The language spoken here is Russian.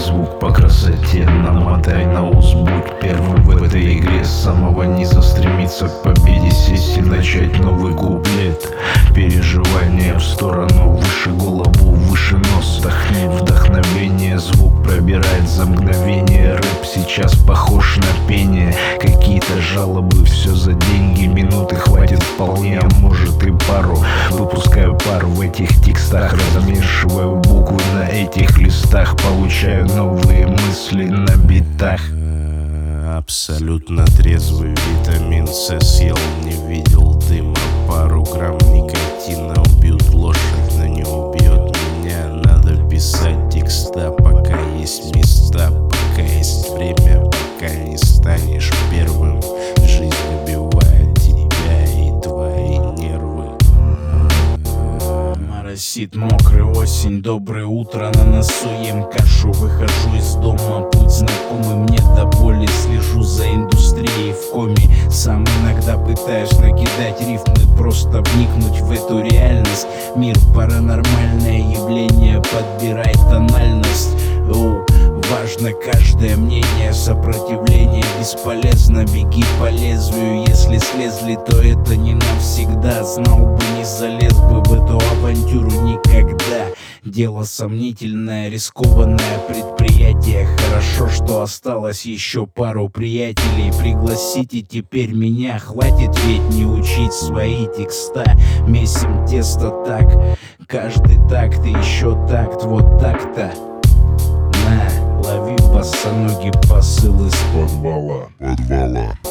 звук по красоте, намотай на ус, будь первым в этой игре. С самого низа стремиться к победе, сесть и начать новый куплет. Переживания в сторону, выше голову, выше нос. Вдохновение, звук пробирает за мгновение. Рэп сейчас похож на пение. Какие-то жалобы, все за деньги. Минуты хватит вполне, а может и пару. Выпускаю пар в этих текстах, размешиваю буквы на этих листах. Получаю новые мысли на битах. Абсолютно трезвый, витамин С съел, не видел дыма. Пару грамм никотина убьют лошадь, но не убьет меня. Надо писать текста, пока есть места, пока есть время, пока не станешь первым. Жизнь убивает тебя и твои нервы. Моросит мокрая осень, доброе утро, на носу ем кашу. Выхожу из дома, путь знакомый мне до боли. Слежу за индустрией в коме, сам иногда пытаюсь накидать рифмы, просто вникнуть в эту реальность. Мир паранормальное явление, подбирай тональность. Важно каждое мнение, сопротивление бесполезно. Беги по лезвию, если слезли, то это не навсегда. Знал бы, не залез бы в эту авантюру никогда. Дело сомнительное, рискованное предприятие. Хорошо, что осталось еще пару приятелей. Пригласите теперь меня, хватит ведь не учить свои текста. Месим тесто так, каждый такт и еще такт, вот так-то. На, лови босоногий посыл из подвала.